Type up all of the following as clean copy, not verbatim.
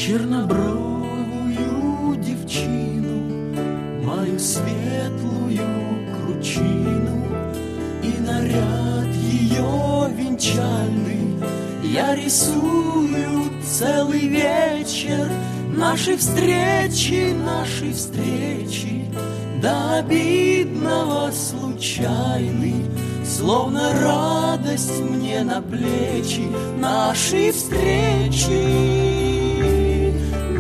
чернобровую девчину, мою светлую кручину, и наряд ее венчальный я рисую целый вечер. Наши встречи до обидного случайны, словно радость мне на плечи. Наши встречи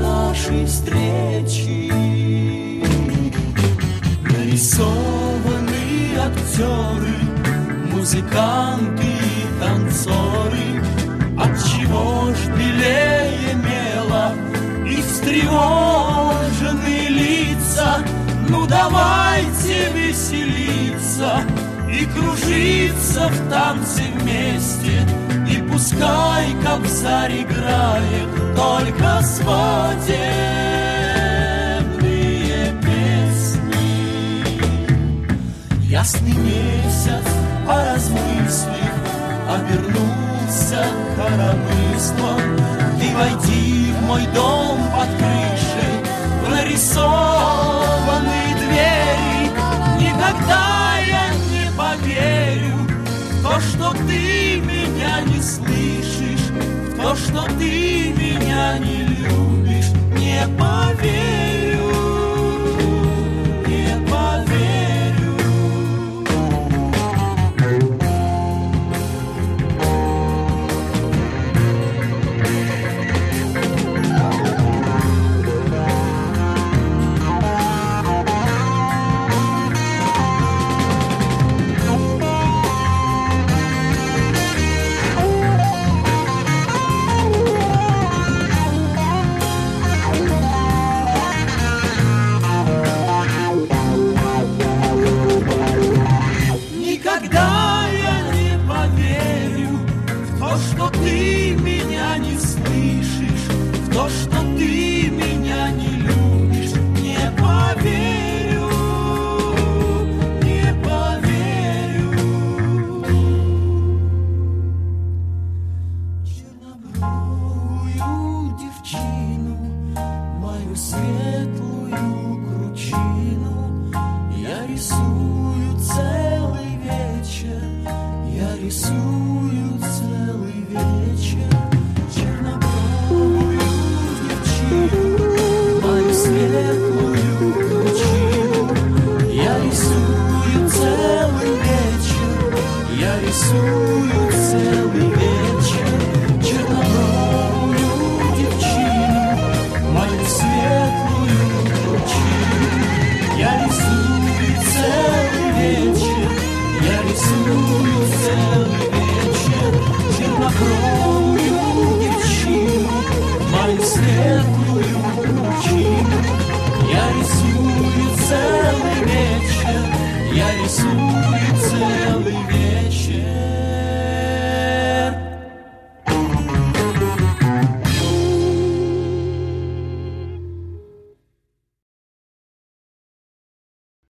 нарисованы актеры, музыканты и танцоры. Отчего ж белее мела и встревожены лица? Ну давайте веселиться и кружиться в танце вместе, и пускай Кобзарь играет только свадебные песни. Ясный месяц, поразмыслив, обернулся коромыслом. Ты войди в мой дом под крышей, в нарисованные двери. Никогда я не поверю в то, что ты меня не слышишь, в то, что ты меня не любишь. Не поверю, не поверю. Что ты меня не слышишь, в то, что ты меня не любишь. Не поверю, не поверю. Чернобровую девчину, мою светлую кручину, я рисую целый вечер, я рисую целый вечер. Чернобровую девчину, мою светлую кручину, я рисую целый вечер, я рисую целый вечер. Чернобровую девчину, мою светлую кручину, я рисую целый вечер, я рисую целый вечер. Чернобровую девчину, мою светлую кручину, я рисую целый вечер, я рисую целый вечер.